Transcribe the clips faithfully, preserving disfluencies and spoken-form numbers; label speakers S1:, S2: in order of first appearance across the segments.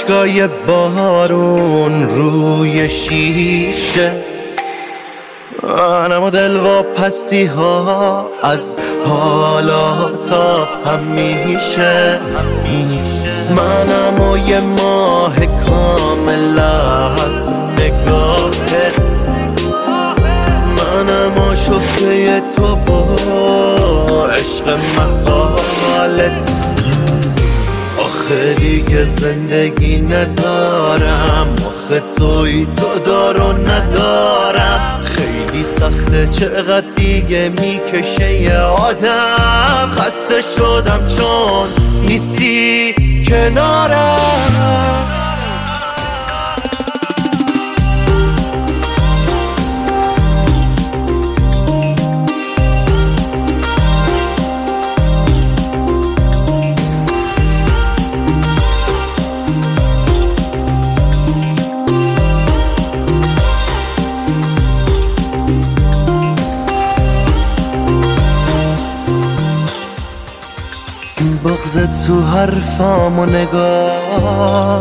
S1: اشکای بارون روی شیشه، منم و دلواپسی ها از حالا تا همیشه. منم و یه ماه کامل از نگاهت، منم و شفته تو و عشق محالت. آخه دیگه زندگی ندارم، آخه توی تو دارو ندارم. خیلی سخته چقدر دیگه میکشه یه آدم. خسته شدم چون نیستی کنارم. بغض تو حرفام و نگاه،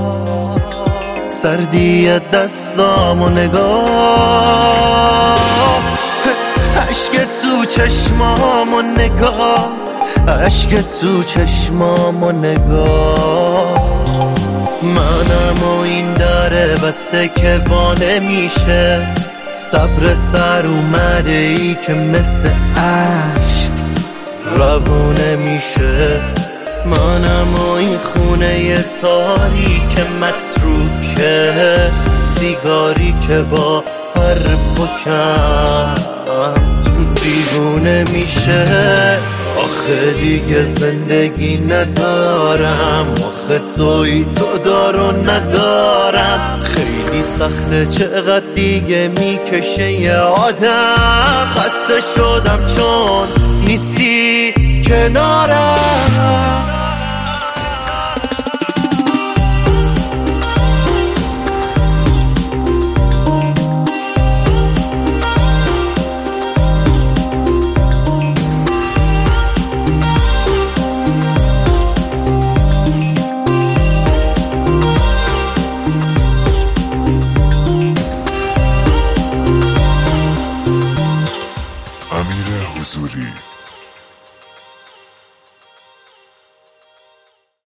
S1: سردی دستام و نگاه، عشق تو چشمام و نگاه، عشق تو چشمام و نگاه. منم و این دره بسته که وانه میشه، صبر سر اومده ای که مثل عشق روونه میشه. منم و این خونه تاریک متروکه، سیگاری که با هر پکم دیوونه میشه. آخه دیگه زندگی ندارم، آخه توی تو دارو ندارم. خیلی سخته چقدر دیگه میکشه یه آدم. خسته شدم چون نیستی کنارم.
S2: امیر حضوری.